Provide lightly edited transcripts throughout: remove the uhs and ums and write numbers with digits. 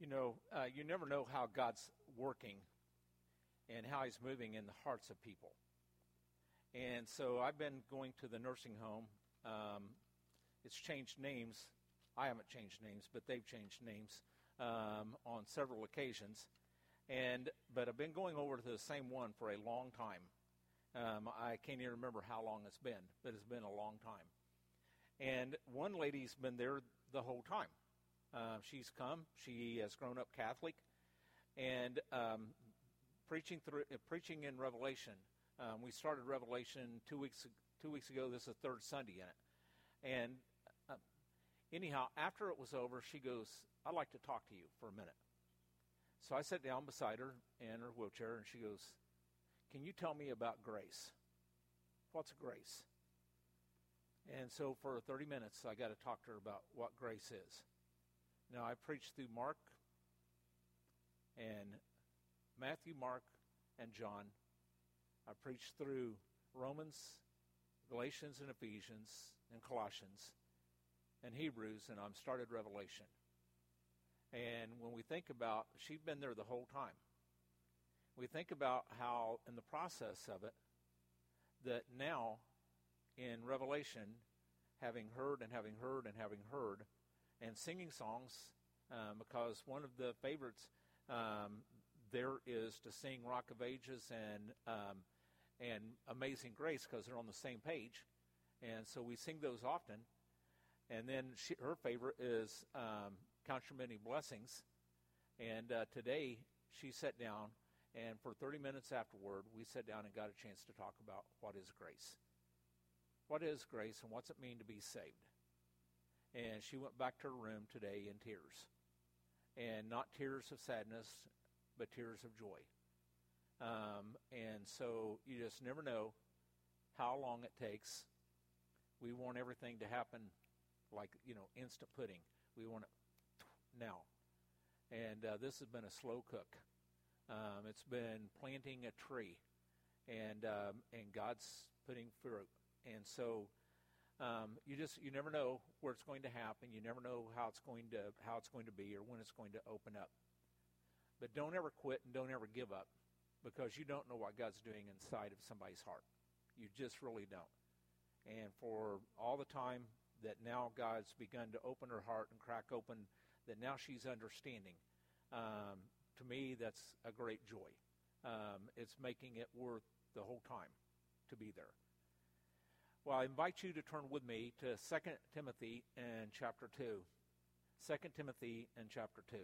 You never know how God's working and how he's moving in the hearts of people. And so I've been going to the nursing home. It's changed names. I haven't changed names, but they've changed names on several occasions. But I've been going over to the same one for a long time. I can't even remember how long it's been, but it's been a long time. And one lady's been there the whole time. She's come. She has grown up Catholic, and preaching in Revelation. We started Revelation 2 weeks ago. This is the third Sunday in it. And anyhow, after it was over, she goes, "I'd like to talk to you for a minute." So I sat down beside her in her wheelchair, and she goes, "Can you tell me about grace? What's grace?" And so for 30 minutes, I got to talk to her about what grace is. Now, I preached through Mark and Matthew, Mark, and John. I preached through Romans, Galatians, and Ephesians, and Colossians, and Hebrews, and I'm started Revelation. And when we think about, she'd been there the whole time. We think about how, in the process of it, that now, in Revelation, having heard, and singing songs, because one of the favorites there is to sing Rock of Ages and Amazing Grace, because they're on the same page, and so we sing those often. And then her favorite is Count Your Many Blessings, and today she sat down, and for 30 minutes afterward, we sat down and got a chance to talk about what is grace. What is grace, and what's it mean to be saved? And she went back to her room today in tears. And not tears of sadness, but tears of joy. And so you just never know how long it takes. We want everything to happen like, instant pudding. We want it now. And this has been a slow cook. It's been planting a tree. And God's putting fruit. And so you never know where it's going to happen. You never know how it's going to be or when it's going to open up. But don't ever quit and don't ever give up, because you don't know what God's doing inside of somebody's heart. You just really don't. And for all the time that now God's begun to open her heart and crack open, that now she's understanding, to me that's a great joy. It's making it worth the whole time to be there. Well, I invite you to turn with me to 2 Timothy and chapter 2. 2 Timothy and chapter 2.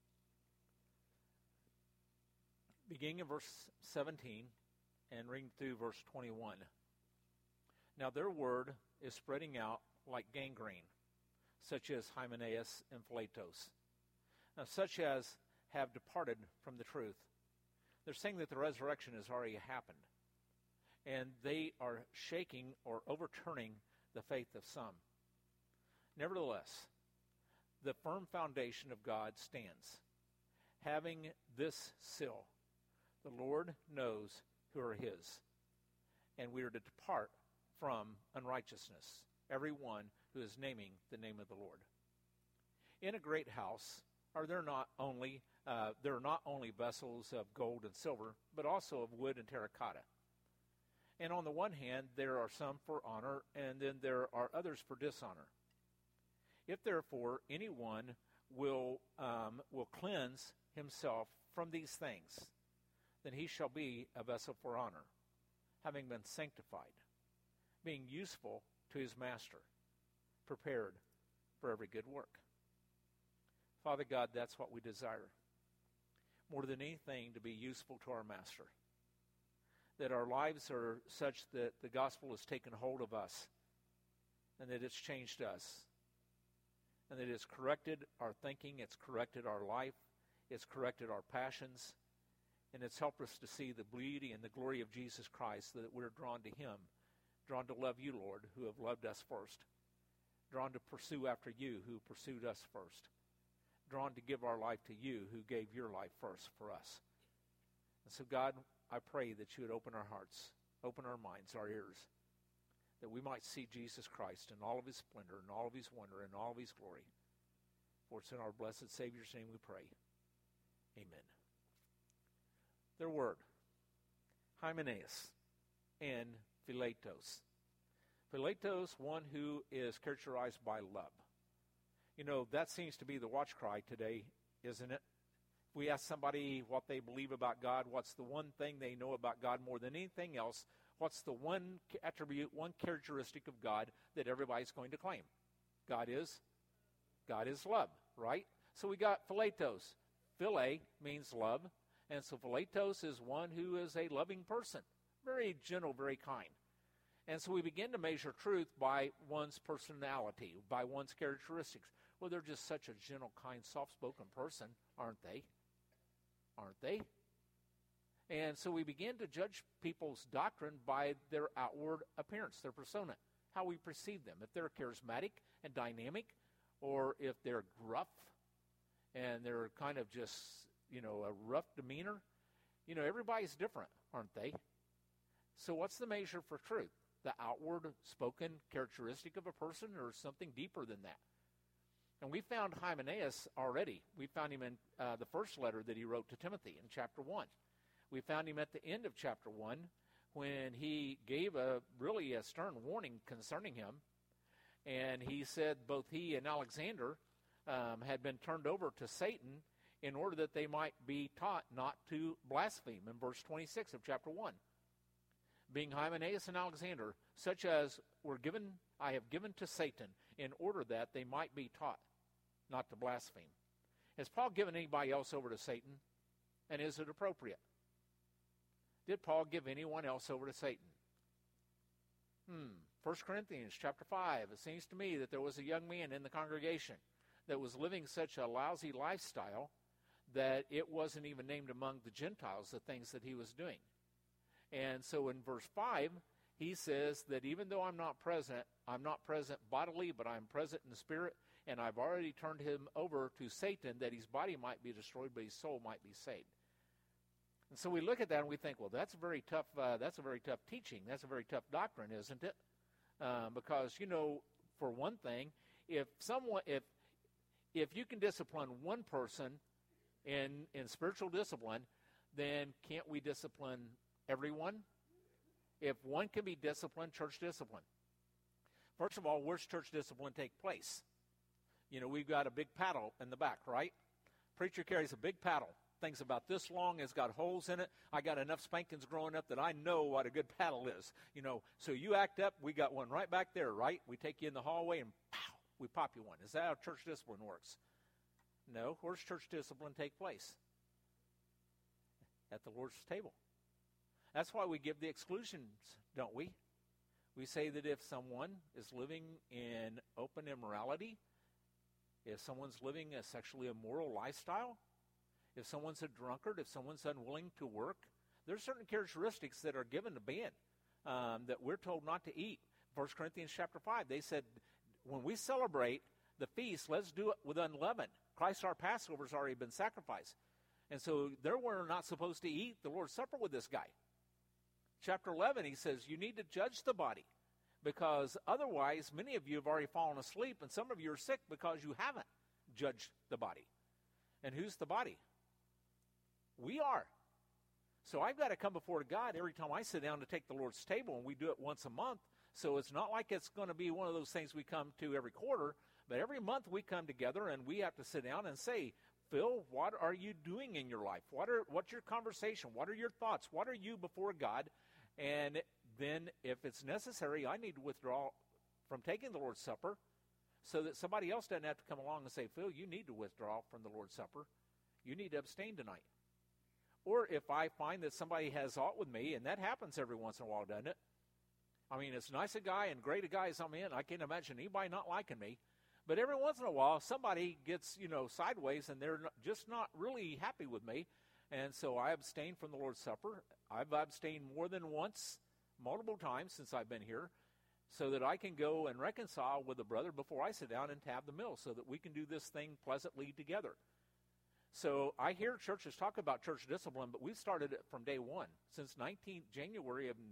Beginning in verse 17 and reading through verse 21. Now their word is spreading out like gangrene, such as Hymenaeus and Philetus. Now such as have departed from the truth. They're saying that the resurrection has already happened. And they are shaking or overturning the faith of some. Nevertheless, the firm foundation of God stands, having this seal: the Lord knows who are his, and we are to depart from unrighteousness, every one who is naming the name of the Lord. In a great house there are not only vessels of gold and silver, but also of wood and terracotta. And on the one hand, there are some for honor, and then there are others for dishonor. If therefore anyone will cleanse himself from these things, then he shall be a vessel for honor, having been sanctified, being useful to his master, prepared for every good work. Father God, that's what we desire. More than anything, to be useful to our master. That our lives are such that the gospel has taken hold of us, and that it's changed us, and that it's corrected our thinking, it's corrected our life, it's corrected our passions, and it's helped us to see the beauty and the glory of Jesus Christ, so that we're drawn to him, drawn to love you, Lord, who have loved us first, drawn to pursue after you, who pursued us first, drawn to give our life to you, who gave your life first for us. And so, God, I pray that you would open our hearts, open our minds, our ears, that we might see Jesus Christ in all of his splendor, in all of his wonder, in all of his glory. For it's in our blessed Savior's name we pray. Amen. Their word, Hymenaeus and Philetos. Philetos, one who is characterized by love. You know, that seems to be the watch cry today, isn't it? If we ask somebody what they believe about God, what's the one thing they know about God more than anything else, what's the one attribute, one characteristic of God that everybody's going to claim? God is love, right? So we got Philetos. Phile means love, and so Philetos is one who is a loving person, very gentle, very kind. And so we begin to measure truth by one's personality, by one's characteristics. Well, they're just such a gentle, kind, soft-spoken person, aren't they? Aren't they? And so we begin to judge people's doctrine by their outward appearance, their persona, how we perceive them. If they're charismatic and dynamic, or if they're gruff and they're kind of just, you know, a rough demeanor. You know, everybody's different, aren't they? So what's the measure for truth? The outward spoken characteristic of a person, or something deeper than that? And we found Hymenaeus already. We found him in the first letter that he wrote to Timothy in chapter 1. We found him at the end of chapter 1 when he gave a stern warning concerning him. And he said both he and Alexander had been turned over to Satan in order that they might be taught not to blaspheme, in verse 26 of chapter 1. Being Hymenaeus and Alexander, such as I have given to Satan, in order that they might be taught not to blaspheme. Has Paul given anybody else over to Satan? And is it appropriate? Did Paul give anyone else over to Satan? 1 Corinthians chapter 5, it seems to me that there was a young man in the congregation that was living such a lousy lifestyle that it wasn't even named among the Gentiles, the things that he was doing. And so in verse 5, he says that even though I'm not present bodily, but I'm present in the spirit, and I've already turned him over to Satan that his body might be destroyed, but his soul might be saved. And so we look at that and we think, well, that's a very tough teaching. That's a very tough doctrine, isn't it? Because, you know, for one thing, if you can discipline one person in spiritual discipline, then can't we discipline everyone? If one can be disciplined, church discipline. First of all, where's church discipline take place? You know, we've got a big paddle in the back, right? Preacher carries a big paddle. Thing's about this long. It's got holes in it. I got enough spankings growing up that I know what a good paddle is. You know, so you act up, we got one right back there, right? We take you in the hallway and pow, we pop you one. Is that how church discipline works? No. Where's church discipline take place? At the Lord's table. That's why we give the exclusions, don't we? We say that if someone is living in open immorality, if someone's living a sexually immoral lifestyle, if someone's a drunkard, if someone's unwilling to work, there's certain characteristics that are given to man that we're told not to eat. 1 Corinthians chapter 5, they said, when we celebrate the feast, let's do it with unleavened. Christ our Passover's already been sacrificed. And so there we're not supposed to eat the Lord's Supper with this guy. Chapter 11, he says, you need to judge the body, because otherwise many of you have already fallen asleep, and some of you are sick because you haven't judged the body. And who's the body? We are. So I've got to come before God every time I sit down to take the Lord's table, and we do it once a month. So it's not like it's going to be one of those things we come to every quarter, but every month we come together and we have to sit down and say, Phil, what are you doing in your life? What's your conversation? What are your thoughts? What are you before God? And then if it's necessary, I need to withdraw from taking the Lord's Supper so that somebody else doesn't have to come along and say, Phil, you need to withdraw from the Lord's Supper. You need to abstain tonight. Or if I find that somebody has aught with me, and that happens every once in a while, doesn't it? I mean, as nice a guy and great a guy as I'm in, I can't imagine anybody not liking me. But every once in a while, somebody gets, sideways, and they're just not really happy with me. And so I abstain from the Lord's Supper. I've abstained more than once, multiple times since I've been here, so that I can go and reconcile with a brother before I sit down and have the meal, so that we can do this thing pleasantly together. So I hear churches talk about church discipline, but we've started it from day one. Since February of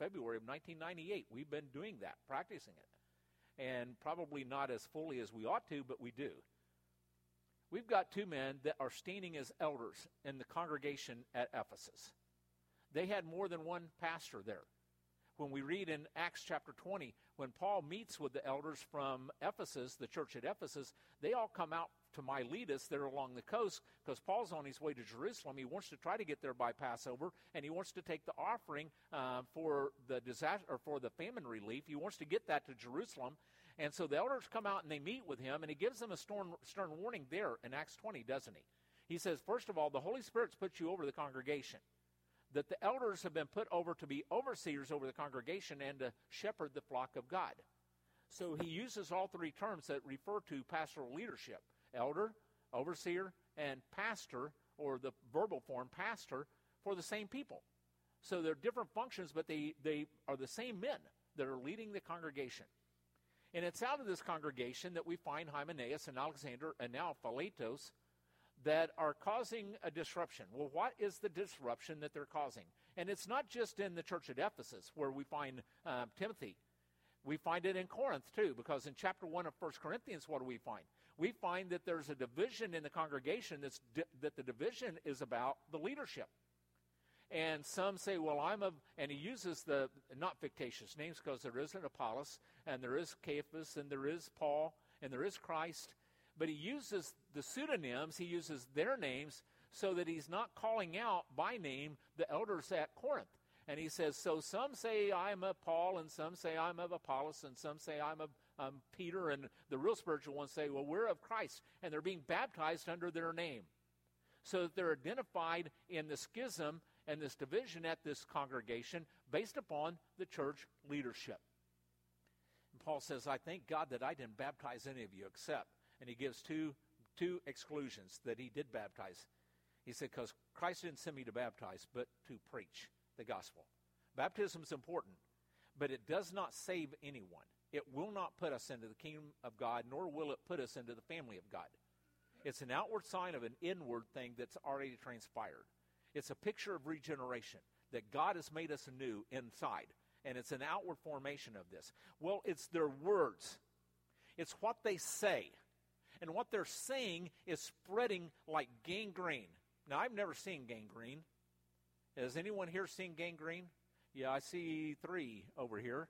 1998, we've been doing that, practicing it. And probably not as fully as we ought to, but we do. we've got two men that are standing as elders in the congregation at Ephesus. They had more than one pastor there. When we read in Acts chapter 20, when Paul meets with the elders from Ephesus, the church at Ephesus, they all come out to Miletus there along the coast because Paul's on his way to Jerusalem. He wants to try to get there by Passover, and he wants to take the offering for the disaster or for the famine relief. He wants to get that to Jerusalem. And so the elders come out and they meet with him, and he gives them a stern warning there in Acts 20, doesn't he? He says, first of all, the Holy Spirit's put you over the congregation, that the elders have been put over to be overseers over the congregation and to shepherd the flock of God. So he uses all three terms that refer to pastoral leadership: elder, overseer, and pastor, or the verbal form pastor, for the same people. So they're different functions, but they are the same men that are leading the congregation. And it's out of this congregation that we find Hymenaeus and Alexander and now Philetus that are causing a disruption. Well, what is the disruption that they're causing? And it's not just in the church at Ephesus where we find Timothy. We find it in Corinth too, because in chapter 1 of 1 Corinthians, what do we find? We find that there's a division in the congregation that the division is about the leadership. And some say, well, and he uses the not fictitious names because there is an Apollos, and there is Cephas, and there is Paul, and there is Christ. But he uses the pseudonyms, he uses their names, so that he's not calling out by name the elders at Corinth. And he says, so some say I'm of Paul, and some say I'm of Apollos, and some say I'm of Peter, and the real spiritual ones say, well, we're of Christ. And they're being baptized under their name. So that they're identified in the schism and this division at this congregation based upon the church leadership. And Paul says, I thank God that I didn't baptize any of you except, and he gives two exclusions that he did baptize. He said, because Christ didn't send me to baptize, but to preach the gospel. Baptism is important, but it does not save anyone. It will not put us into the kingdom of God, nor will it put us into the family of God. It's an outward sign of an inward thing that's already transpired. It's a picture of regeneration, that God has made us anew inside, and it's an outward formation of this. Well, it's their words. It's what they say. And what they're saying is spreading like gangrene. Now, I've never seen gangrene. Has anyone here seen gangrene? Yeah, I see 3 over here,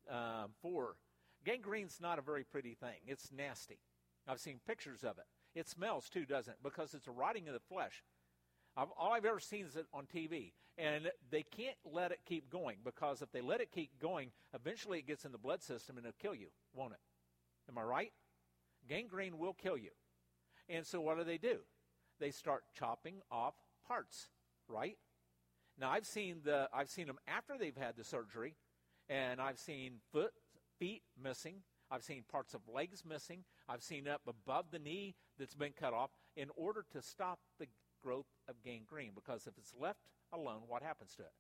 4. Gangrene's not a very pretty thing. It's nasty. I've seen pictures of it. It smells too, doesn't it? Because it's a rotting of the flesh. All I've ever seen is it on TV. And they can't let it keep going, because if they let it keep going, eventually it gets in the blood system and it'll kill you, won't it? Am I right? Gangrene will kill you. And so what do? They start chopping off parts, right? Now I've seen them after they've had the surgery, and I've seen feet missing. I've seen parts of legs missing. I've seen up above the knee that's been cut off in order to stop the growth of gangrene, because if it's left alone, what happens to it?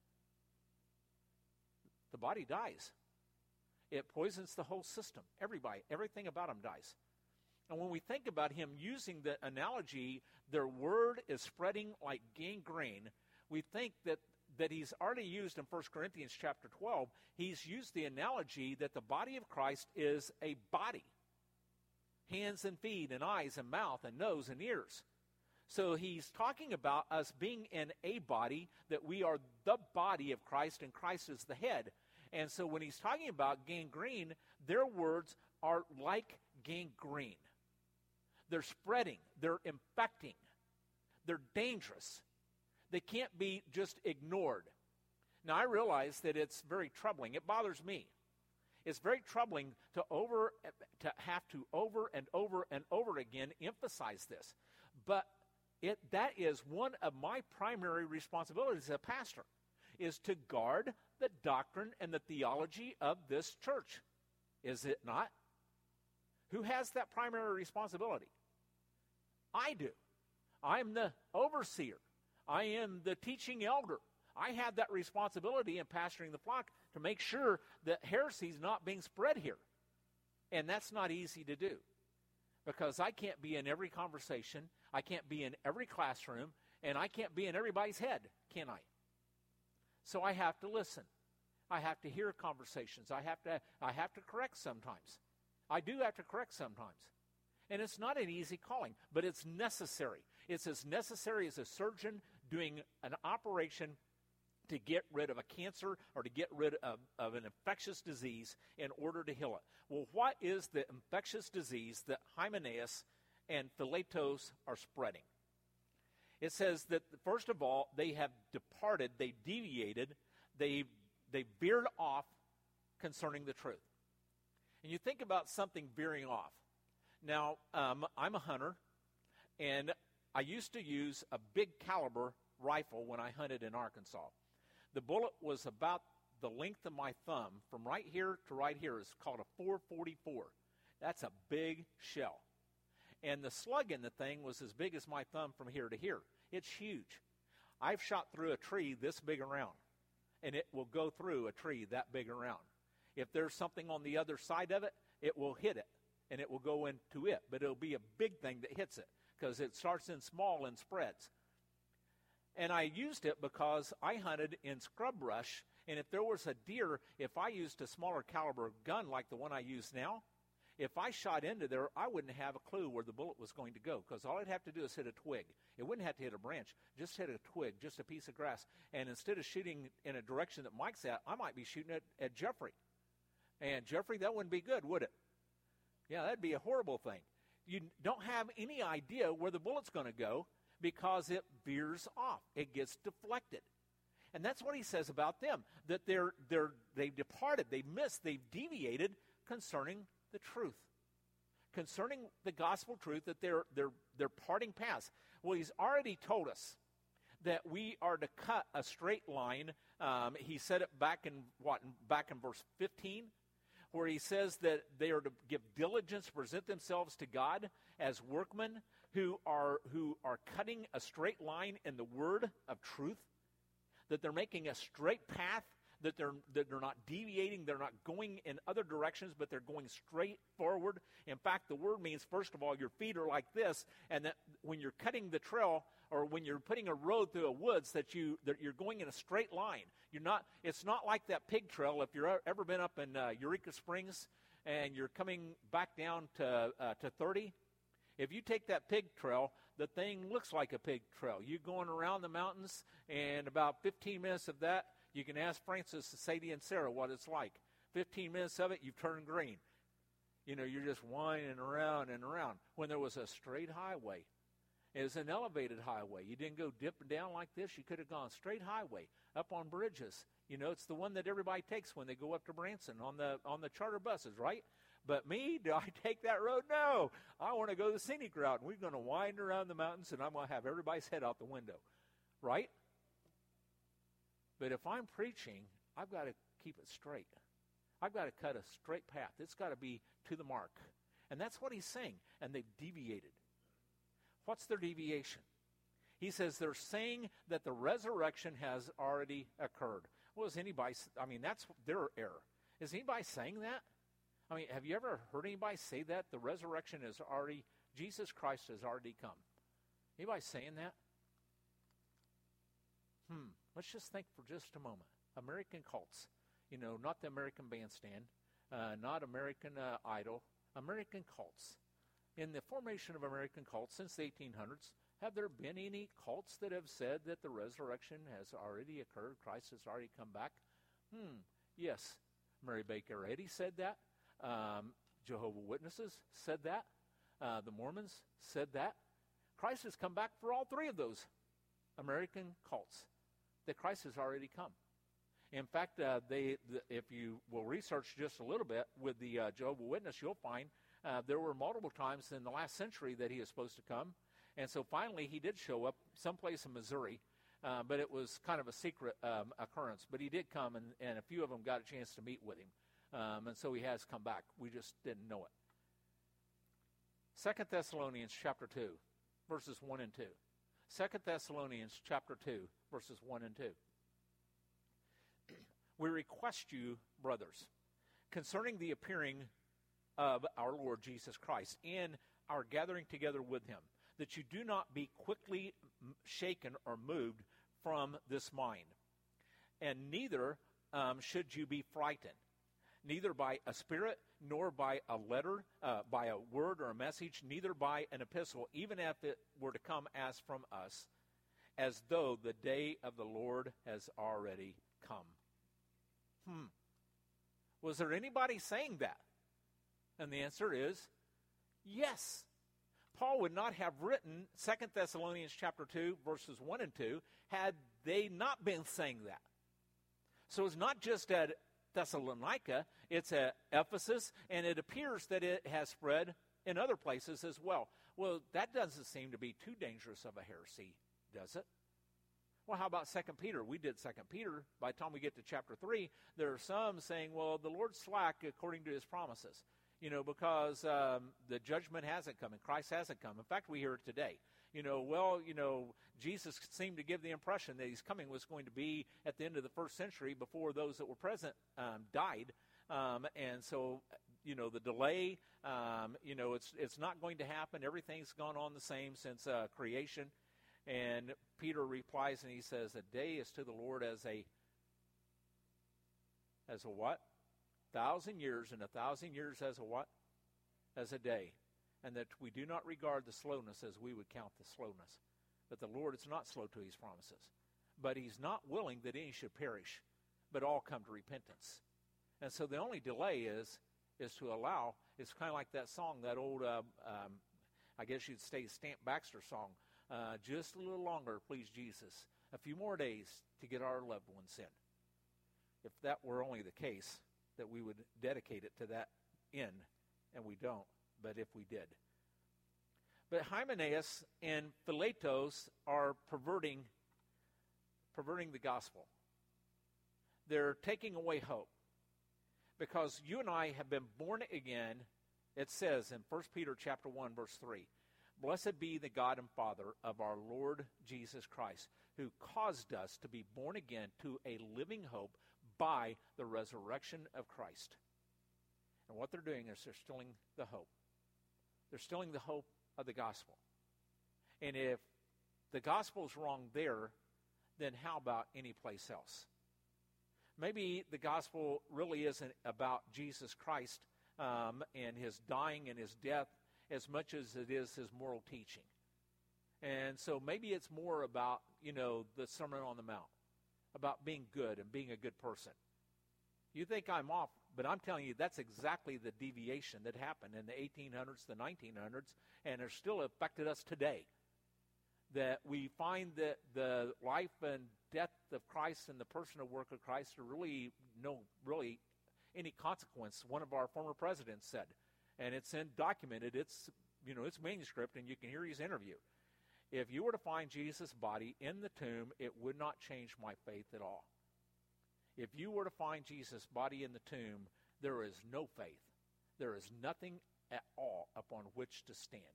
The body dies. It poisons the whole system. Everybody, everything about him dies. And when we think about him using the analogy, their word is spreading like gangrene, we think that he's already used in 1 Corinthians chapter 12, he's used the analogy that the body of Christ is a body. Hands and feet and eyes and mouth and nose and ears. So he's talking about us being in a body, that we are the body of Christ and Christ is the head. And so when he's talking about gangrene, their words are like gangrene. They're spreading. They're infecting. They're dangerous. They can't be just ignored. Now, I realize that it's very troubling. It bothers me. It's very troubling to have to over and over and over again emphasize this. But that is one of my primary responsibilities as a pastor, is to guard the doctrine and the theology of this church. Is it not? Who has that primary responsibility? I do. I'm the overseer. I am the teaching elder. I have that responsibility in pastoring the flock to make sure that heresy is not being spread here. And that's not easy to do, because I can't be in every conversation. I can't be in every classroom, and I can't be in everybody's head, can I? So I have to listen. I have to hear conversations. I have to correct sometimes. I do have to correct sometimes. And it's not an easy calling, but it's necessary. It's as necessary as a surgeon doing an operation to get rid of a cancer or to get rid of an infectious disease in order to heal it. Well, what is the infectious disease that Hymenaeus and Philetos are spreading? It says that, first of all, they have departed, they deviated, they veered off concerning the truth. And you think about something veering off. Now, I'm a hunter, and I used to use a big caliber rifle when I hunted in Arkansas. The bullet was about the length of my thumb. From right here to right here is called a 444. That's a big shell. And the slug in the thing was as big as my thumb from here to here. It's huge. I've shot through a tree this big around, and it will go through a tree that big around. If there's something on the other side of it, it will hit it, and it will go into it. But it'll be a big thing that hits it because it starts in small and spreads. And I used it because I hunted in scrub brush, and if there was a deer, if I used a smaller caliber gun like the one I use now, if I shot into there, I wouldn't have a clue where the bullet was going to go because all I'd have to do is hit a twig. It wouldn't have to hit a branch, just hit a twig, just a piece of grass. And instead of shooting in a direction that Mike's at, I might be shooting at Jeffrey. And Jeffrey, that wouldn't be good, would it? Yeah, that'd be a horrible thing. You don't have any idea where the bullet's going to go because it veers off. It gets deflected. And that's what he says about them, that they've departed, they've missed, they've deviated concerning the truth, concerning the gospel truth, that they're parting paths. Well, he's already told us that we are to cut a straight line. He said it back in verse 15, where he says that they are to give diligence, present themselves to God as workmen who are cutting a straight line in the word of truth, that they're making a straight path, that they're not deviating, they're not going in other directions, but they're going straight forward. In fact, the word means, first of all, your feet are like this, and that when you're cutting the trail or when you're putting a road through a woods, that you're going in a straight line. It's not like that pig trail. If you've ever been up in Eureka Springs and you're coming back down to 30, if you take that pig trail, the thing looks like a pig trail. You're going around the mountains, and about 15 minutes of that, you can ask Francis, Sadie, and Sarah what it's like. 15 minutes of it, you've turned green. You're just winding around and around. When there was a straight highway, it was an elevated highway. You didn't go dipping down like this. You could have gone straight highway up on bridges. It's the one that everybody takes when they go up to Branson on the charter buses, right? But me, do I take that road? No. I want to go the scenic route, and we're going to wind around the mountains, and I'm going to have everybody's head out the window, right? But if I'm preaching, I've got to keep it straight. I've got to cut a straight path. It's got to be to the mark. And that's what he's saying, and they've deviated. What's their deviation? He says they're saying that the resurrection has already occurred. Well, that's their error. Is anybody saying that? Have you ever heard anybody say that? The resurrection is already, Jesus Christ has already come. Anybody saying that? Let's just think for just a moment. American cults, not the American Bandstand, not American Idol, American cults. In the formation of American cults since the 1800s, have there been any cults that have said that the resurrection has already occurred, Christ has already come back? Yes. Mary Baker Eddy said that. Jehovah's Witnesses said that. The Mormons said that. Christ has come back for all three of those American cults, that Christ has already come. In fact, if you will research just a little bit with the Jehovah's Witness, you'll find there were multiple times in the last century that he is supposed to come. And so finally he did show up someplace in Missouri, but it was kind of a secret occurrence. But he did come, and a few of them got a chance to meet with him. And so he has come back. We just didn't know it. 2 Thessalonians chapter 2, verses 1 and 2. 2 Thessalonians chapter 2, verses 1 and 2. We request you, brothers, concerning the appearing of our Lord Jesus Christ and our gathering together with him, that you do not be quickly shaken or moved from this mind, and neither should you be frightened, neither by a spirit, nor by a letter, by a word or a message, neither by an epistle, even if it were to come as from us, as though the day of the Lord has already come. Was there anybody saying that? And the answer is yes. Paul would not have written 2 Thessalonians chapter 2, verses 1 and 2, had they not been saying that. So it's not just at Thessalonica, it's at Ephesus, and it appears that it has spread in other places as well. Well, that doesn't seem to be too dangerous of a heresy, does it? Well, how about 2 Peter? We did 2 Peter. By the time we get to chapter 3, there are some saying, well, the Lord's slack according to his promises. Because the judgment hasn't come and Christ hasn't come. In fact, we hear it today. Jesus seemed to give the impression that his coming was going to be at the end of the first century before those that were present died. And so, the delay, it's not going to happen. Everything's gone on the same since creation. And Peter replies and he says, a day is to the Lord as a what? 1,000 years, and 1,000 years as a what? As a day. And that we do not regard the slowness as we would count the slowness. But the Lord is not slow to his promises. But he's not willing that any should perish, but all come to repentance. And so the only delay is to allow, it's kind of like that song, that old, I guess you'd say Stamp Baxter song, just a little longer, please Jesus, a few more days to get our loved ones in. If that were only the case, that we would dedicate it to that end, and we don't, but if we did. But Hymenaeus and Philetos are perverting the gospel. They're taking away hope. Because you and I have been born again, it says in 1 Peter chapter 1, verse 3, "Blessed be the God and Father of our Lord Jesus Christ, who caused us to be born again to a living hope by the resurrection of Christ." And what they're doing is they're stealing the hope. They're stealing the hope of the gospel. And if the gospel is wrong there, then how about any place else? Maybe the gospel really isn't about Jesus Christ and his dying and his death as much as it is his moral teaching. And so maybe it's more about, the Sermon on the Mount, about being good and being a good person. You think I'm off, but I'm telling you that's exactly the deviation that happened in the 1800s, the 1900s, and it still affected us today. That we find that the life and death of Christ and the personal work of Christ are really any consequence. One of our former presidents said, and it's documented, it's manuscript, and you can hear his interview. If you were to find Jesus' body in the tomb, it would not change my faith at all. If you were to find Jesus' body in the tomb, there is no faith. There is nothing at all upon which to stand.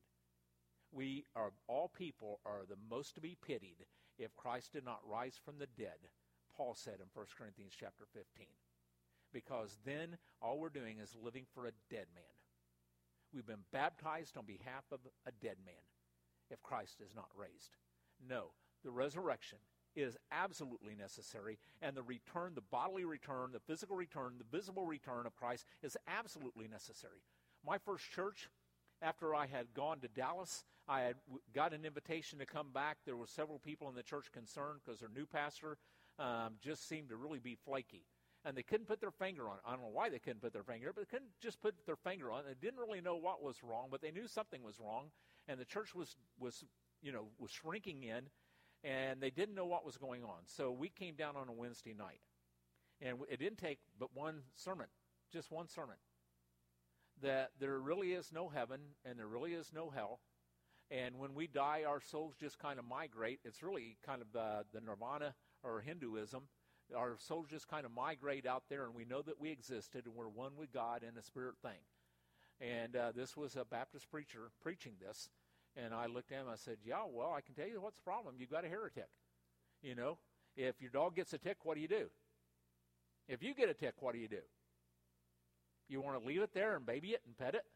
All people are the most to be pitied if Christ did not rise from the dead, Paul said in 1 Corinthians chapter 15. Because then all we're doing is living for a dead man. We've been baptized on behalf of a dead man if Christ is not raised. No, the resurrection is absolutely necessary, and the return, the bodily return, the physical return, the visible return of Christ is absolutely necessary. My first church, after I had gone to Dallas, I had got an invitation to come back. There were several people in the church concerned because their new pastor just seemed to really be flaky. And they couldn't put their finger on it. I don't know why they couldn't put their finger, but they couldn't just put their finger on it. They didn't really know what was wrong, but they knew something was wrong. And the church was shrinking in, and they didn't know what was going on. So we came down on a Wednesday night. And it didn't take but one sermon, just one sermon, that there really is no heaven and there really is no hell. And when we die, our souls just kind of migrate. It's really kind of the nirvana or Hinduism. Our souls just kind of migrate out there, and we know that we existed, and we're one with God in a spirit thing. And this was a Baptist preacher preaching this. And I looked at him and I said, yeah, well, I can tell you what's the problem. You've got a heretic. If your dog gets a tick, what do you do? If you get a tick, what do? You want to leave it there and baby it and pet it?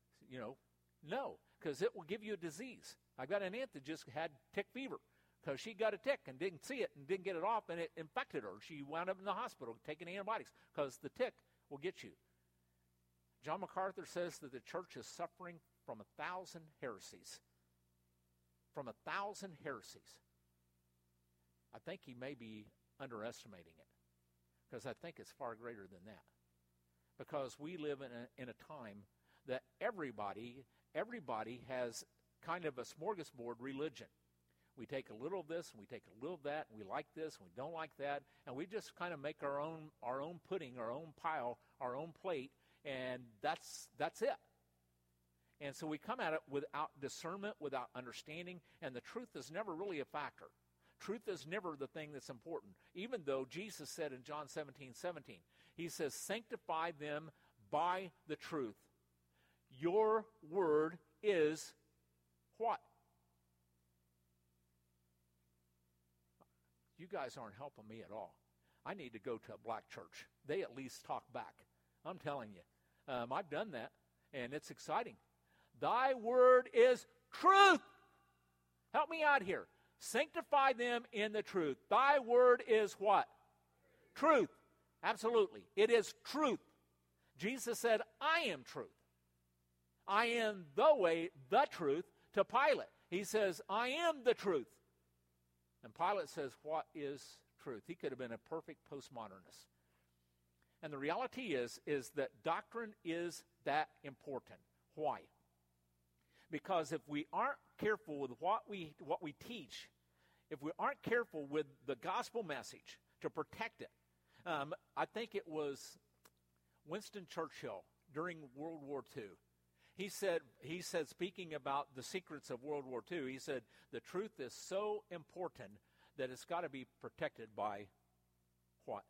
No, because it will give you a disease. I got an aunt that just had tick fever because she got a tick and didn't see it and didn't get it off, and it infected her. She wound up in the hospital taking antibiotics because the tick will get you. John MacArthur says that the church is suffering from 1,000 heresies. From 1,000 heresies. I think he may be underestimating it, because I think it's far greater than that. Because we live in a time that everybody has kind of a smorgasbord religion. We take a little of this, and we take a little of that, and we like this, and we don't like that, and we just kind of make our own pudding, our own pile, our own plate, and that's it. And so we come at it without discernment, without understanding, and the truth is never really a factor. Truth is never the thing that's important. Even though Jesus said in John 17:17, he says, sanctify them by the truth. Your word is what? You guys aren't helping me at all. I need to go to a black church. They at least talk back. I'm telling you. I've done that, and it's exciting. Thy word is truth. Help me out here. Sanctify them in the truth. Thy word is what? Truth. Absolutely. It is truth. Jesus said, I am truth. I am the way, the truth, to Pilate. He says, I am the truth. And Pilate says, what is truth? He could have been a perfect postmodernist. And the reality is that doctrine is that important. Why? Because if we aren't careful with what we teach, if we aren't careful with the gospel message to protect it, I think it was Winston Churchill during World War II. He said, speaking about the secrets of World War II, he said, the truth is so important that it's got to be protected by what?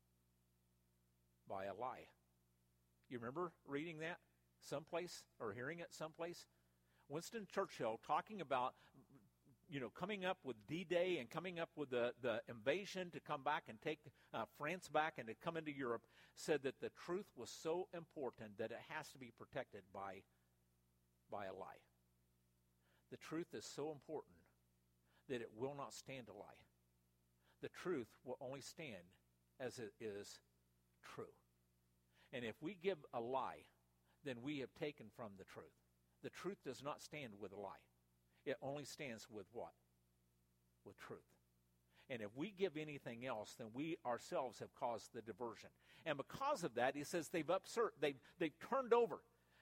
By a lie. You remember reading that someplace or hearing it someplace? Winston Churchill talking about, coming up with D-Day and coming up with the invasion to come back and take France back and to come into Europe, said that the truth was so important that it has to be protected by a lie. The truth is so important that it will not stand a lie. The truth will only stand as it is true. And if we give a lie, then we have taken from the truth. The truth does not stand with a lie. It only stands with what? With truth. And if we give anything else, then we ourselves have caused the diversion. And because of that, he says they've turned over.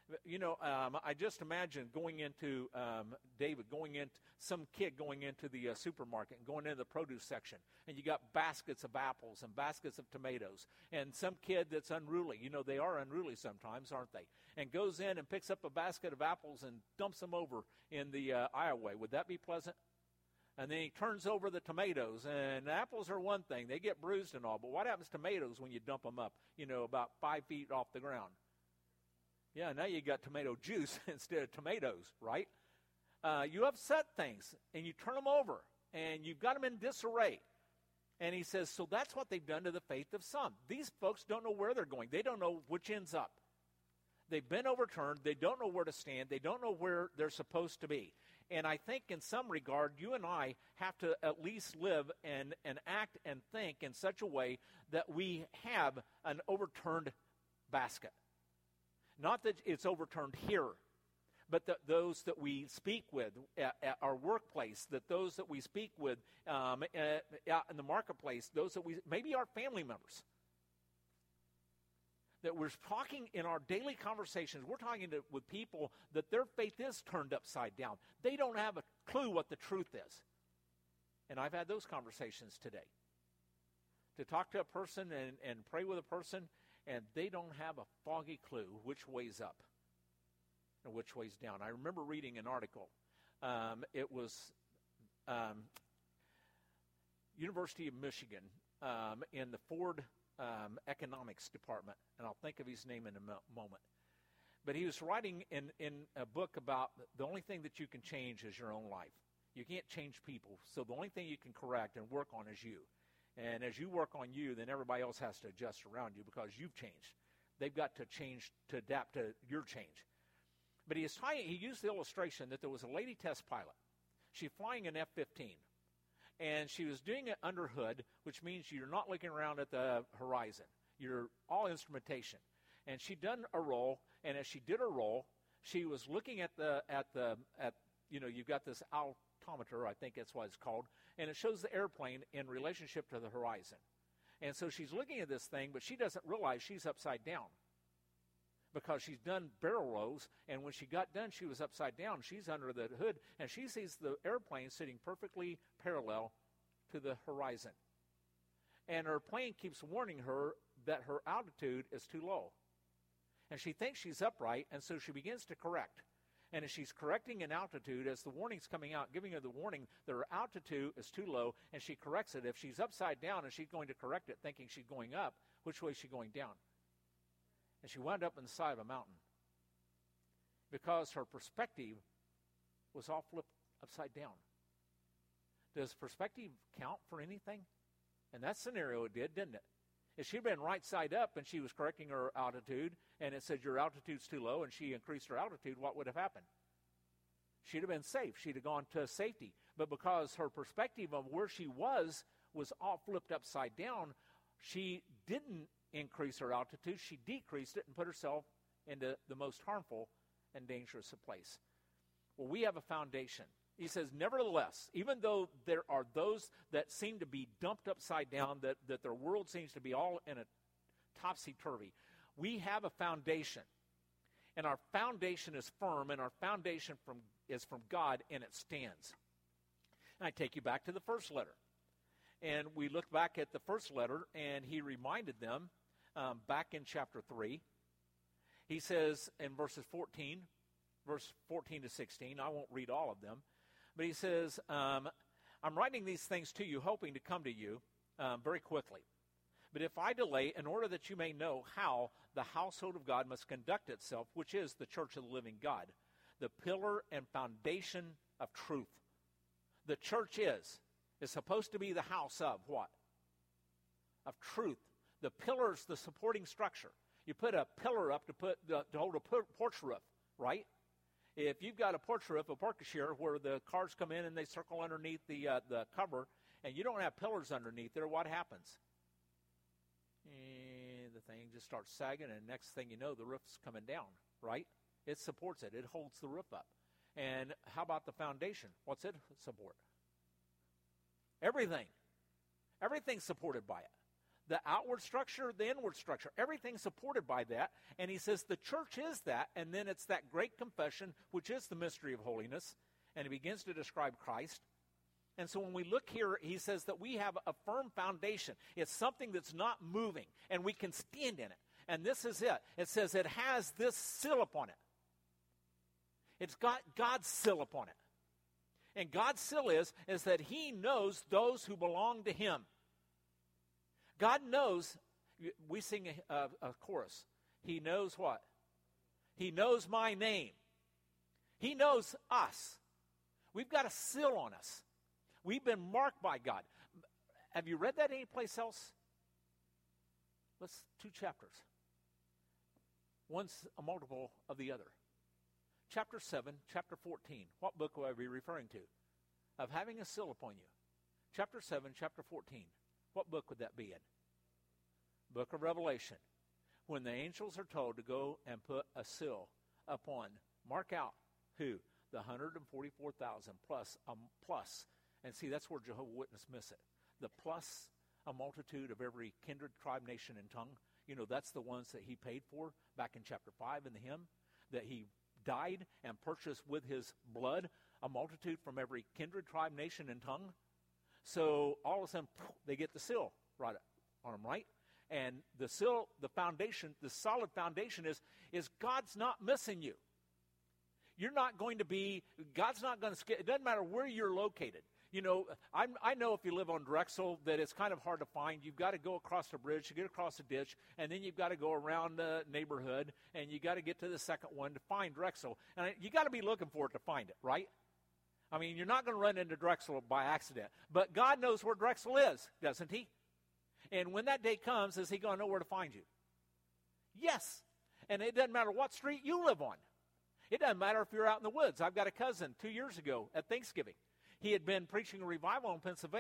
I just imagine going into some kid going into the supermarket and going into the produce section, and you got baskets of apples and baskets of tomatoes, and some kid that's unruly, they are unruly sometimes, aren't they, and goes in and picks up a basket of apples and dumps them over in the aisleway. Would that be pleasant? And then he turns over the tomatoes, and apples are one thing. They get bruised and all, but what happens to tomatoes when you dump them up, about 5 feet off the ground? Yeah, now you got tomato juice instead of tomatoes, right? You upset things, and you turn them over, and you've got them in disarray. And he says, so that's what they've done to the faith of some. These folks don't know where they're going. They don't know which end's up. They've been overturned. They don't know where to stand. They don't know where they're supposed to be. And I think in some regard, you and I have to at least live and act and think in such a way that we have an overturned basket. Not that it's overturned here, but that those that we speak with at our workplace, that those that we speak with out in the marketplace, those that maybe our family members, that we're talking in our daily conversations, we're talking with people that their faith is turned upside down. They don't have a clue what the truth is. And I've had those conversations today. To talk to a person and pray with a person, and they don't have a foggy clue which way's up and which way's down. I remember reading an article. It was University of Michigan in the Ford economics department, and I'll think of his name in a moment. But he was writing in a book about the only thing that you can change is your own life. You can't change people, so the only thing you can correct and work on is you. And as you work on you, then everybody else has to adjust around you because you've changed. They've got to change to adapt to your change. But he used the illustration that there was a lady test pilot. She's flying an F-15. And she was doing it under hood, which means you're not looking around at the horizon. You're all instrumentation. And she'd done a roll, and as she did her roll, she was looking at you've got this altimeter, I think that's what it's called, and it shows the airplane in relationship to the horizon. And so she's looking at this thing, but she doesn't realize she's upside down because she's done barrel rolls, and when she got done, she was upside down. She's under the hood, and she sees the airplane sitting perfectly parallel to the horizon. And her plane keeps warning her that her altitude is too low. And she thinks she's upright, and so she begins to correct. And as she's correcting an altitude, as the warning's coming out, giving her the warning that her altitude is too low, and she corrects it. If she's upside down and she's going to correct it thinking she's going up, which way is she going down? And she wound up on the side of a mountain because her perspective was all flipped upside down. Does perspective count for anything? In that scenario, it did, didn't it? If she'd been right side up and she was correcting her altitude, and it said your altitude's too low, and she increased her altitude, what would have happened? She'd have been safe. She'd have gone to safety. But because her perspective of where she was all flipped upside down, she didn't increase her altitude. She decreased it and put herself into the most harmful and dangerous of place. Well, we have a foundation. He says, nevertheless, even though there are those that seem to be dumped upside down, that their world seems to be all in a topsy-turvy, we have a foundation. And our foundation is firm, and our foundation is from God, and it stands. And I take you back to the first letter. And we look back at the first letter, and he reminded them back in chapter 3. He says in verse 14 to 16, I won't read all of them, but he says, I'm writing these things to you, hoping to come to you very quickly. But if I delay, in order that you may know how the household of God must conduct itself, which is the church of the living God, the pillar and foundation of truth. The church is supposed to be the house of what? Of truth. The pillar's the supporting structure. You put a pillar up to hold a porch roof, right? If you've got a porch roof, a portiere, where the cars come in and they circle underneath the cover, and you don't have pillars underneath there, what happens? The thing just starts sagging, and next thing you know, the roof's coming down, right? It supports it. It holds the roof up. And how about the foundation? What's it support? Everything. Everything's supported by it. The outward structure, the inward structure, everything's supported by that. And he says the church is that, and then it's that great confession, which is the mystery of holiness. And he begins to describe Christ. And so when we look here, he says that we have a firm foundation. It's something that's not moving, and we can stand in it. And this is it. It says it has this seal upon it. It's got God's seal upon it. And God's seal is that he knows those who belong to him. God knows, we sing a chorus. He knows what? He knows my name. He knows us. We've got a seal on us. We've been marked by God. Have you read that anyplace else? Let's 2 chapters. One's a multiple of the other. Chapter 7, chapter 14. What book will I be referring to? Of having a seal upon you. Chapter 7, chapter 14. What book would that be in? Book of Revelation. When the angels are told to go and put a seal upon, mark out who? The 144,000 plus. And see, that's where Jehovah's Witnesses miss it. The plus a multitude of every kindred, tribe, nation, and tongue. You know, that's the ones that he paid for back in chapter 5 in the hymn, that he died and purchased with his blood a multitude from every kindred, tribe, nation, and tongue. So all of a sudden, they get the seal right on them, right? And the seal, the foundation, the solid foundation is God's not missing you. You're not going to be, God's not going to, it doesn't matter where you're located. You know, I know if you live on Drexel that it's kind of hard to find. You've got to go across the bridge to get across the ditch, and then you've got to go around the neighborhood, and you got to get to the second one to find Drexel. And you got to be looking for it to find it, right? I mean, you're not going to run into Drexel by accident. But God knows where Drexel is, doesn't he? And when that day comes, is he going to know where to find you? Yes. And it doesn't matter what street you live on. It doesn't matter if you're out in the woods. I've got a cousin 2 years ago at Thanksgiving. He had been preaching a revival in Pennsylvania.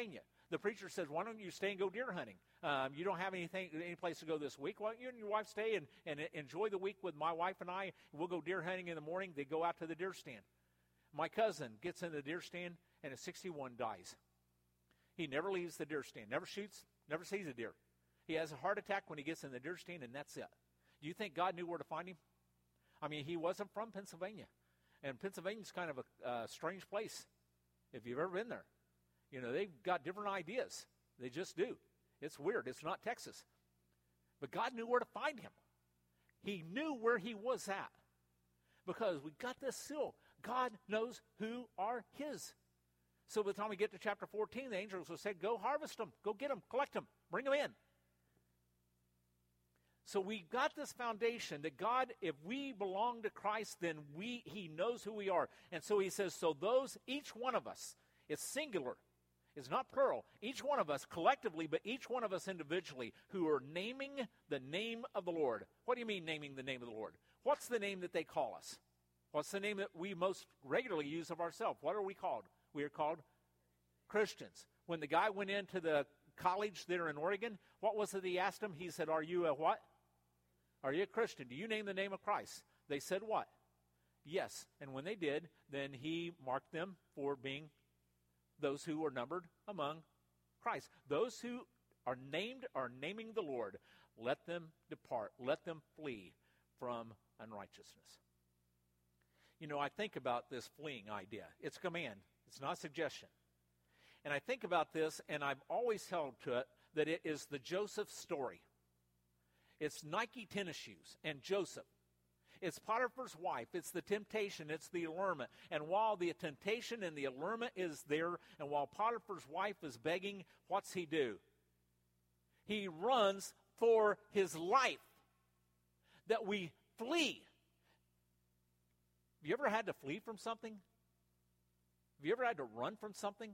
The preacher says, why don't you stay and go deer hunting? You don't have any place to go this week. Why don't you and your wife stay and enjoy the week with my wife and I? We'll go deer hunting in the morning. They go out to the deer stand. My cousin gets in the deer stand, and at 61 dies. He never leaves the deer stand, never shoots, never sees a deer. He has a heart attack when he gets in the deer stand, and that's it. Do you think God knew where to find him? I mean, he wasn't from Pennsylvania. And Pennsylvania's kind of a strange place if you've ever been there. You know, they've got different ideas. They just do. It's weird. It's not Texas. But God knew where to find him. He knew where he was at. Because we got this seal. God knows who are his. So by the time we get to chapter 14, the angels will say, go harvest them. Go get them. Collect them. Bring them in. So we got this foundation that God, if we belong to Christ, then he knows who we are. And so he says, so those, each one of us, it's singular. It's not plural. Each one of us collectively, but each one of us individually who are naming the name of the Lord. What do you mean naming the name of the Lord? What's the name that they call us? What's the name that we most regularly use of ourselves? What are we called? We are called Christians. When the guy went into the college there in Oregon, what was it he asked him? He said, are you a what? Are you a Christian? Do you name the name of Christ? They said what? Yes. And when they did, then he marked them for being those who were numbered among Christ. Those who are naming the Lord. Let them depart. Let them flee from unrighteousness. You know, I think about this fleeing idea. It's a command. It's not a suggestion. And I think about this, and I've always held to it, that it is the Joseph story. It's Nike tennis shoes and Joseph. It's Potiphar's wife. It's the temptation. It's the allurement. And while the temptation and the allurement is there, and while Potiphar's wife is begging, what's he do? He runs for his life. That we flee. Have you ever had to flee from something? Have you ever had to run from something?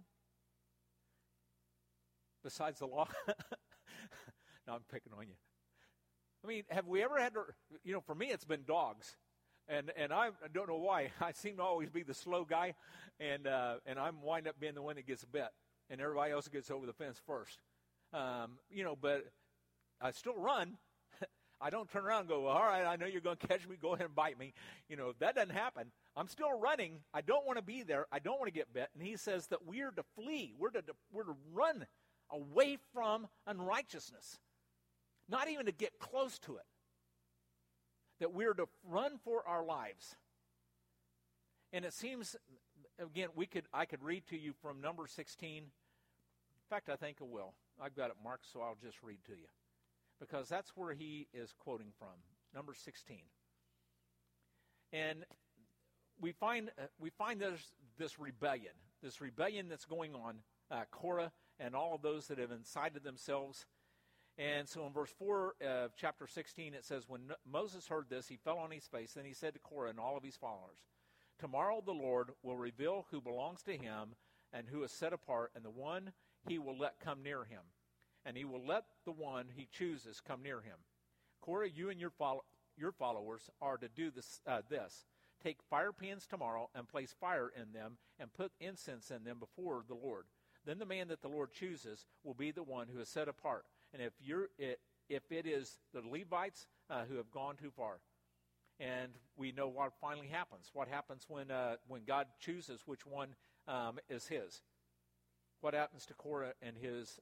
Besides the law? No, I'm picking on you. I mean, have we ever had to, you know, for me it's been dogs. And I don't know why. I seem to always be the slow guy, and I'm wind up being the one that gets bit, and everybody else gets over the fence first. You know, but I still run. I don't turn around and go, all right, I know you're going to catch me. Go ahead and bite me. You know, if that doesn't happen, I'm still running. I don't want to be there. I don't want to get bit. And he says that we're to flee. We're to run away from unrighteousness. Not even to get close to it. That we're to run for our lives. And it seems, again, I could read to you from Numbers 16. In fact, I think I will. I've got it marked, so I'll just read to you. Because that's where he is quoting from. Numbers 16. And we find there's this rebellion that's going on. Korah and all of those that have incited themselves. And so in verse 4 of chapter 16, it says, when Moses heard this, he fell on his face. Then he said to Korah and all of his followers, tomorrow the Lord will reveal who belongs to him and who is set apart, and the one he will let come near him. And he will let the one he chooses come near him. Korah, you and your followers are to do this. Take fire pans tomorrow and place fire in them and put incense in them before the Lord. Then the man that the Lord chooses will be the one who is set apart. And if it is the Levites who have gone too far. And we know what finally happens. What happens when God chooses which one is his. What happens to Korah and his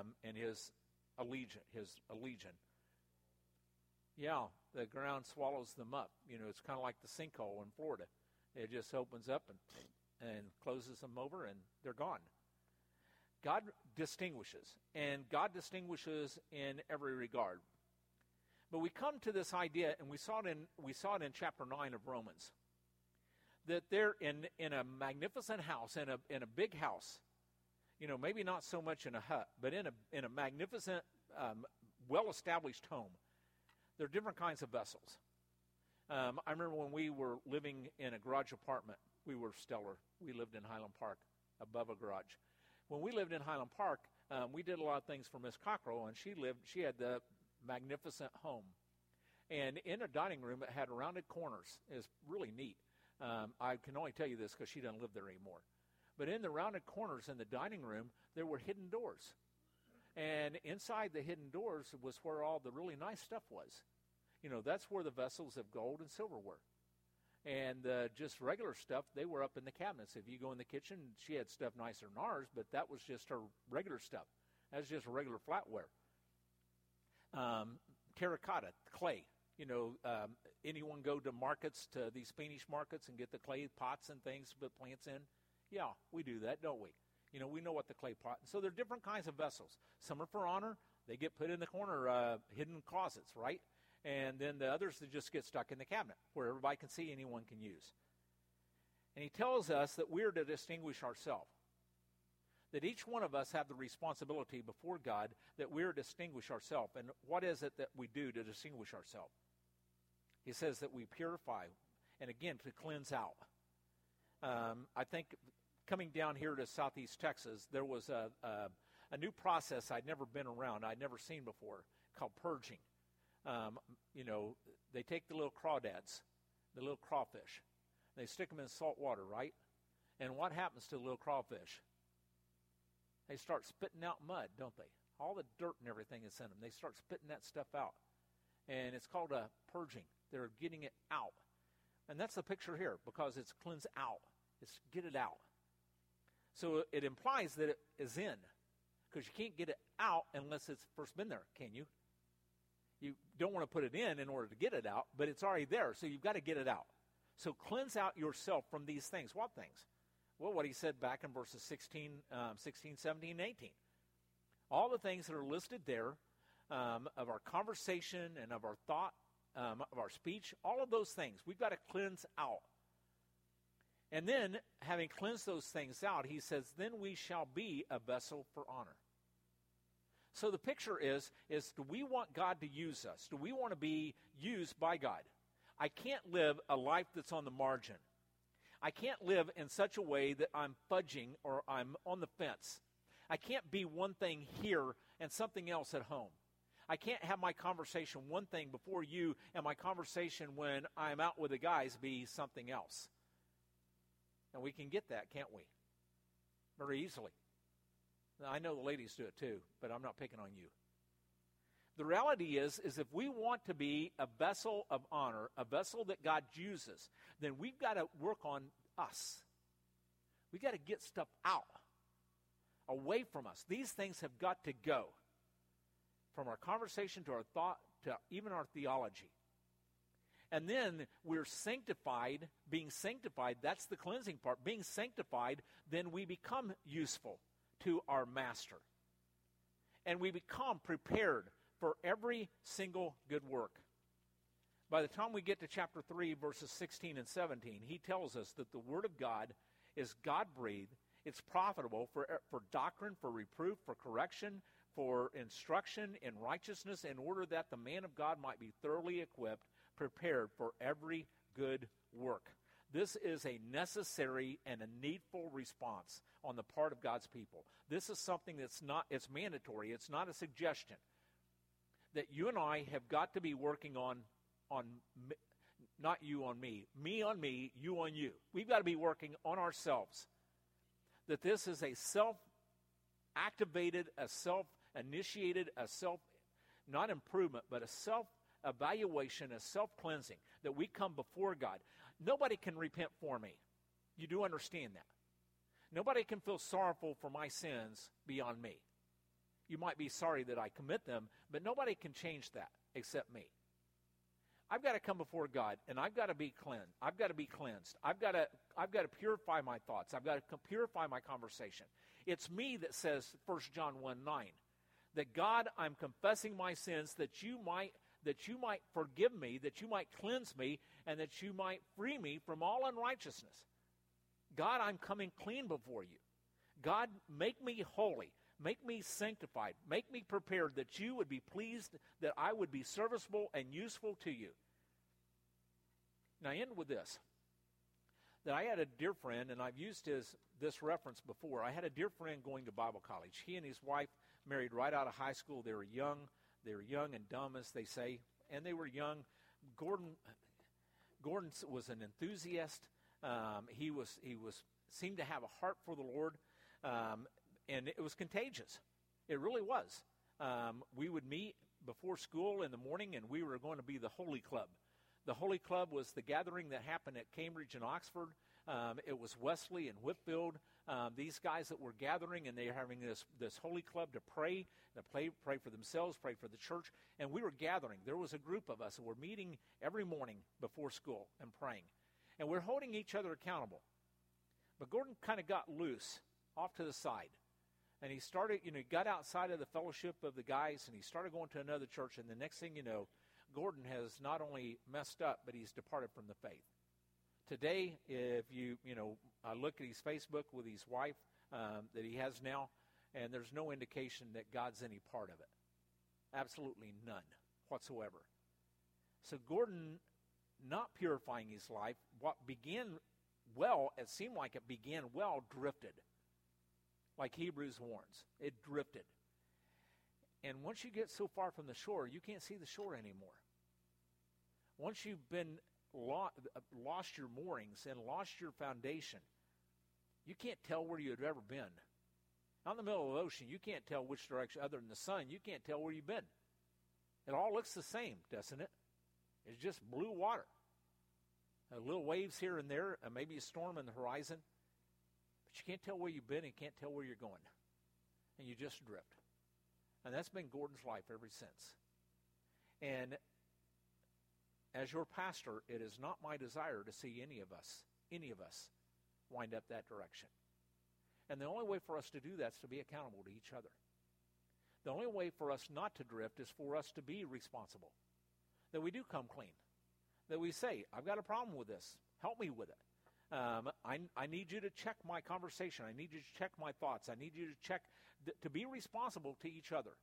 allegiance? Yeah, the ground swallows them up. You know, it's kind of like the sinkhole in Florida. It just opens up and closes them over, and they're gone. God distinguishes, and God distinguishes in every regard. But we come to this idea, and we saw it in chapter 9 of Romans, that they're in a magnificent house, in a big house. You know, maybe not so much in a hut, but in a magnificent, well-established home. There are different kinds of vessels. I remember when we were living in a garage apartment. We were stellar. We lived in Highland Park, above a garage. When we lived in Highland Park, we did a lot of things for Miss Cockrell, and she had the magnificent home. And in a dining room, it had rounded corners. It was really neat. I can only tell you this because she doesn't live there anymore. But in the rounded corners in the dining room, there were hidden doors. And inside the hidden doors was where all the really nice stuff was. That's where the vessels of gold and silver were. And just regular stuff, they were up in the cabinets. If you go in the kitchen, she had stuff nicer than ours, but that was just her regular stuff. That was just regular flatware. Terracotta, clay. Anyone go to markets, to these Spanish markets, and get the clay pots and things to put plants in? Yeah, we do that, don't we? We know what the clay pot. So there are different kinds of vessels. Some are for honor. They get put in the corner, hidden closets, right? And then the others that just get stuck in the cabinet where everybody can see, anyone can use. And he tells us that we're to distinguish ourselves. That each one of us have the responsibility before God that we're to distinguish ourselves. And what is it that we do to distinguish ourselves? He says that we purify, and again, to cleanse out. I think coming down here to Southeast Texas, there was a new process I'd never been around, I'd never seen before, called purging. They take the little crawdads, the little crawfish. They stick them in salt water, right? And what happens to the little crawfish? They start spitting out mud, don't they? All the dirt and everything is in them. They start spitting that stuff out. And it's called a purging. They're getting it out. And that's the picture here, because it's cleanse out. It's get it out. So it implies that it is in, because you can't get it out unless it's first been there, can you? You don't want to put it in order to get it out, but it's already there, so you've got to get it out. So cleanse out yourself from these things. What things? Well, what he said back in verses 16, 17, and 18. All the things that are listed there of our conversation and of our thought, of our speech, all of those things, we've got to cleanse out. And then, having cleansed those things out, he says, then we shall be a vessel for honor. So the picture is do we want God to use us? Do we want to be used by God? I can't live a life that's on the margin. I can't live in such a way that I'm fudging or I'm on the fence. I can't be one thing here and something else at home. I can't have my conversation one thing before you and my conversation when I'm out with the guys be something else. And we can get that, can't we? Very easily. Now, I know the ladies do it too, but I'm not picking on you. The reality is if we want to be a vessel of honor, a vessel that God uses, then we've got to work on us. We've got to get stuff out, away from us. These things have got to go. From our conversation to our thought to even our theology. And then we're sanctified, being sanctified, that's the cleansing part. Being sanctified, then we become useful to our master. And we become prepared for every single good work. By the time we get to chapter 3, verses 16 and 17, he tells us that the Word of God is God-breathed. It's profitable for doctrine, for reproof, for correction, for instruction in righteousness, in order that the man of God might be thoroughly equipped, prepared for every good work. This is a necessary and a needful response on the part of God's people. This is something it's mandatory. It's not a suggestion. That you and I have got to be working on not you on me on me, you on you. We've got to be working on ourselves. That this is a self-activated, a self-initiated, not improvement, but a self-evaluation, a self-cleansing, that we come before God. Nobody can repent for me. You do understand that. Nobody can feel sorrowful for my sins beyond me. You might be sorry that I commit them, but nobody can change that except me. I've got to come before God, and I've got to be cleansed. I've got to be cleansed. I've got to purify my thoughts. I've got to purify my conversation. It's me that says, 1 John 1:9, that God, I'm confessing my sins that you might forgive me, that you might cleanse me, and that you might free me from all unrighteousness. God, I'm coming clean before you. God, make me holy. Make me sanctified. Make me prepared that you would be pleased, that I would be serviceable and useful to you. Now, I end with this. That I had a dear friend, and I've used this reference before. I had a dear friend going to Bible college. He and his wife married right out of high school. They were young and dumb, as they say, and they were young. Gordon was an enthusiast. He seemed to have a heart for the Lord, and it was contagious. It really was. We would meet before school in the morning, and we were going to be the Holy Club. The Holy Club was the gathering that happened at Cambridge and Oxford. It was Wesley and Whitfield, these guys that were gathering, and they were having this Holy Club to pray for themselves, pray for the church. And we were gathering. There was a group of us that were meeting every morning before school and praying. And we're holding each other accountable. But Gordon kind of got loose off to the side. And he started, he got outside of the fellowship of the guys, and he started going to another church. And the next thing you know, Gordon has not only messed up, but he's departed from the faith. Today, if I look at his Facebook with his wife that he has now, and there's no indication that God's any part of it. Absolutely none whatsoever. So Gordon, not purifying his life, what began well, it seemed like it began well, drifted. Like Hebrews warns, it drifted. And once you get so far from the shore, you can't see the shore anymore. Once you've been lost your moorings and lost your foundation, you can't tell where you've ever been. Out in the middle of the ocean, you can't tell which direction, other than the sun, you can't tell where you've been. It all looks the same, doesn't it? It's just blue water. Little waves here and there, maybe a storm on the horizon. But you can't tell where you've been and can't tell where you're going. And you just drift. And that's been Gordon's life ever since. And as your pastor, it is not my desire to see any of us wind up that direction. And the only way for us to do that is to be accountable to each other. The only way for us not to drift is for us to be responsible. That we do come clean. That we say, I've got a problem with this. Help me with it. I need you to check my conversation. I need you to check my thoughts. I need you to check, to be responsible to each other.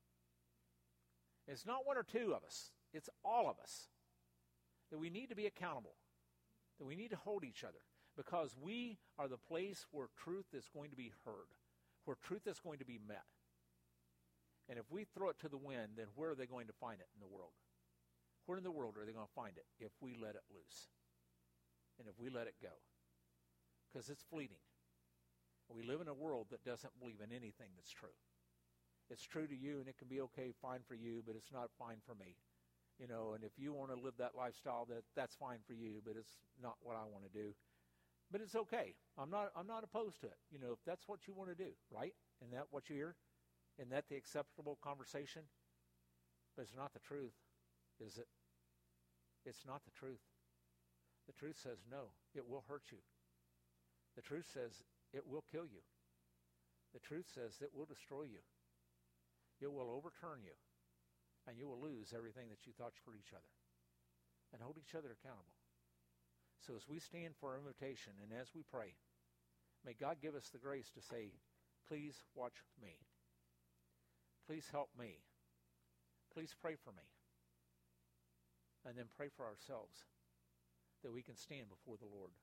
It's not one or two of us. It's all of us. That we need to be accountable. That we need to hold each other. Because we are the place where truth is going to be heard. Where truth is going to be met. And if we throw it to the wind, then where are they going to find it in the world? Where in the world are they going to find it if we let it loose? And if we let it go? Because it's fleeting. We live in a world that doesn't believe in anything that's true. It's true to you, and it can be okay, fine for you, but it's not fine for me. And if you want to live that lifestyle, that's fine for you, but it's not what I want to do. But it's okay. I'm not opposed to it. If that's what you want to do, right? Isn't that what you hear? Isn't that the acceptable conversation? But it's not the truth, is it? It's not the truth. The truth says no, it will hurt you. The truth says it will kill you. The truth says it will destroy you. It will overturn you. And you will lose everything that you thought for each other. And hold each other accountable. So as we stand for our invitation and as we pray, may God give us the grace to say, please watch me. Please help me. Please pray for me. And then pray for ourselves that we can stand before the Lord.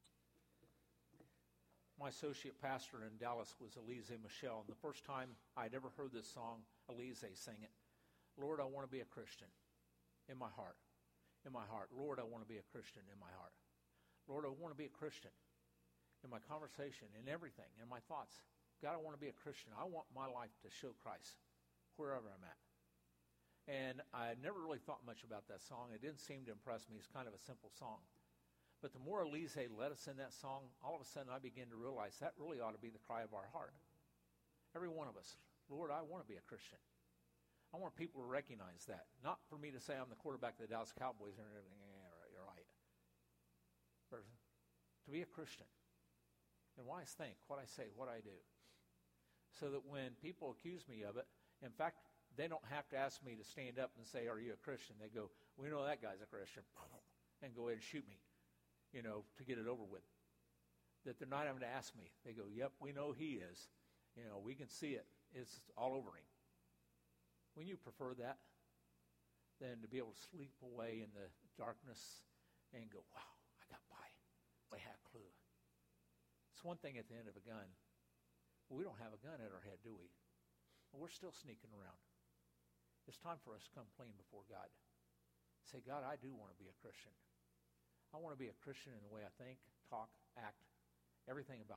My associate pastor in Dallas was Elise Michelle, and the first time I'd ever heard this song, Elise sang it. Lord, I want to be a Christian in my heart. In my heart. Lord, I want to be a Christian in my heart. Lord, I want to be a Christian in my conversation, in everything, in my thoughts. God, I want to be a Christian. I want my life to show Christ wherever I'm at. And I never really thought much about that song. It didn't seem to impress me. It's kind of a simple song. But the more Elise led us in that song, all of a sudden I began to realize that really ought to be the cry of our heart. Every one of us. Lord, I want to be a Christian. I want people to recognize that. Not for me to say I'm the quarterback of the Dallas Cowboys and everything. Yeah, you're right. But to be a Christian. And why I think, what I say, what I do. So that when people accuse me of it, in fact, they don't have to ask me to stand up and say, are you a Christian? They go, we know that guy's a Christian. And go ahead and shoot me, to get it over with. That they're not having to ask me. They go, yep, we know he is. We can see it. It's all over him. When you prefer that, than to be able to sleep away in the darkness and go, wow, I got by. I had a clue. It's one thing at the end of a gun. We don't have a gun at our head, do we? We're still sneaking around. It's time for us to come clean before God. Say, God, I do want to be a Christian. I want to be a Christian in the way I think, talk, act, everything about